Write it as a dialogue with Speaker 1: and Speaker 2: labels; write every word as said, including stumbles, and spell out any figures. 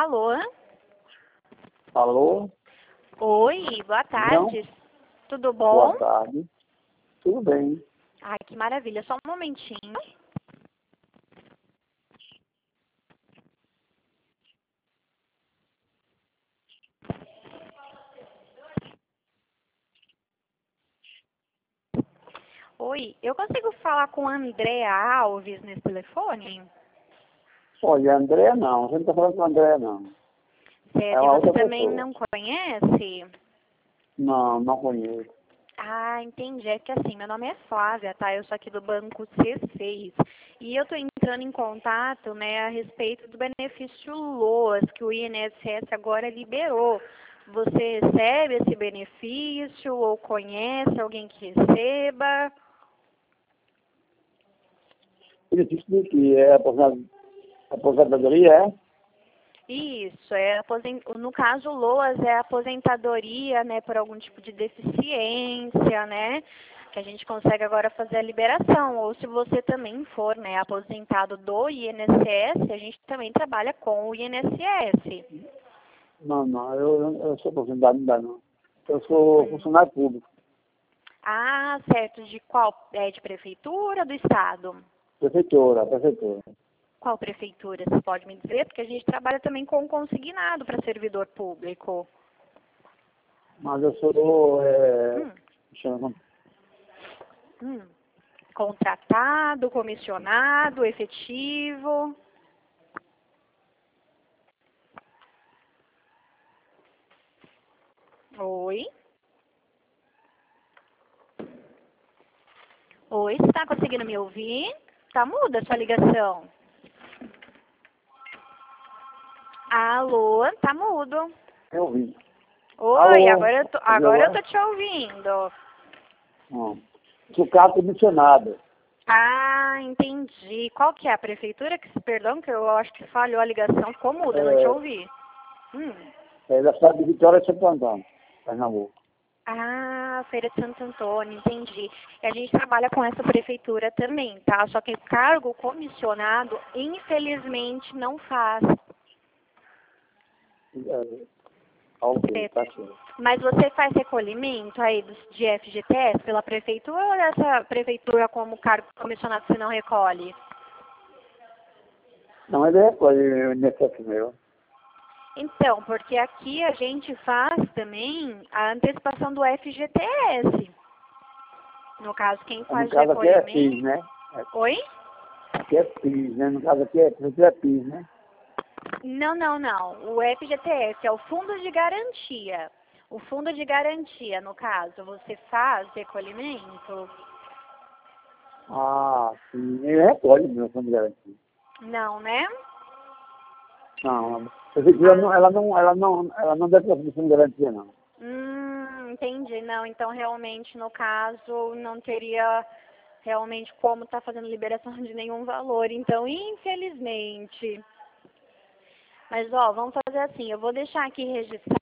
Speaker 1: Alô?
Speaker 2: Alô?
Speaker 1: Oi, boa tarde.
Speaker 2: Não?
Speaker 1: Tudo bom?
Speaker 2: Boa tarde. Tudo bem.
Speaker 1: Ai, que maravilha. Só um momentinho. Oi, eu consigo falar com a Andréa Alves nesse telefone?
Speaker 2: Olha, André não. A gente não está falando com André, não.
Speaker 1: Certo,
Speaker 2: É
Speaker 1: e
Speaker 2: uma
Speaker 1: você
Speaker 2: outra
Speaker 1: também
Speaker 2: pessoa.
Speaker 1: não conhece?
Speaker 2: Não, não conheço.
Speaker 1: Ah, entendi. É que assim, meu nome é Flávia, tá? Eu sou aqui do Banco C seis. E eu tô entrando em contato, né, a respeito do benefício LOAS, que o I N S S agora liberou. Você recebe esse benefício ou conhece alguém que receba?
Speaker 2: Benefício de que é aposent- aposentadoria, é?
Speaker 1: Isso, é aposen... no caso o LOAS é aposentadoria, né, por algum tipo de deficiência, né, que a gente consegue agora fazer a liberação. Ou se você também for, né, aposentado do I N S S, a gente também trabalha com o I N S S.
Speaker 2: Não, não. Eu, eu, eu sou aposentado, não dá, não. Eu sou
Speaker 1: Hum.
Speaker 2: funcionário público.
Speaker 1: Ah, certo. De qual? É de prefeitura ou do estado?
Speaker 2: Prefeitura, prefeitura.
Speaker 1: Qual prefeitura, você pode me dizer? Porque a gente trabalha também com consignado para servidor público.
Speaker 2: Mas eu sou, é,
Speaker 1: Hum,
Speaker 2: chama,
Speaker 1: hum. Contratado, comissionado, efetivo. Oi? Oi, você está conseguindo me ouvir? Tá muda a sua ligação. Alô, tá mudo.
Speaker 2: eu vi.
Speaker 1: Oi,
Speaker 2: Alô?
Speaker 1: agora eu tô,
Speaker 2: Ouviu
Speaker 1: agora eu
Speaker 2: agora?
Speaker 1: tô te ouvindo.
Speaker 2: Não. Sou carro comissionado.
Speaker 1: Ah, entendi. Qual que é a prefeitura? Que, perdão, que eu acho que falhou a ligação. Ficou muda, eu não te
Speaker 2: É,
Speaker 1: ouvi. Hum.
Speaker 2: é da cidade de Vitória de Santo Antônio, Pernambuco.
Speaker 1: Ah, Feira de Santo Antônio, entendi. E a gente trabalha com essa prefeitura também, tá? Só que cargo comissionado, infelizmente, não faz.
Speaker 2: É, ok,
Speaker 1: Certo.
Speaker 2: tá certo.
Speaker 1: Mas você faz recolhimento aí dos- de F G T S pela prefeitura ou essa prefeitura como cargo comissionado você não recolhe?
Speaker 2: Não, ele recolhe o I N S S meu.
Speaker 1: Então, porque aqui a gente faz também a antecipação do F G T S. No caso, quem
Speaker 2: No
Speaker 1: faz
Speaker 2: caso aqui é P I S,
Speaker 1: recolhimento...
Speaker 2: né?
Speaker 1: Oi?
Speaker 2: Aqui é P I S, né? No caso aqui é, aqui é P I S, né?
Speaker 1: Não, não, não. O F G T S é o fundo de garantia. O fundo de garantia, no caso, você faz recolhimento?
Speaker 2: Ah, sim. Ele recolhe meu fundo de garantia.
Speaker 1: Não, né?
Speaker 2: Não, a prefeitura
Speaker 1: Ah,
Speaker 2: não, ela não, ela não, ela não deve ter fundo de garantia, não.
Speaker 1: hum, entendi. Não, então realmente, no caso, não teria realmente como estar fazendo liberação de nenhum valor. Então, infelizmente. Mas, ó, vamos fazer assim. Eu vou deixar aqui registrado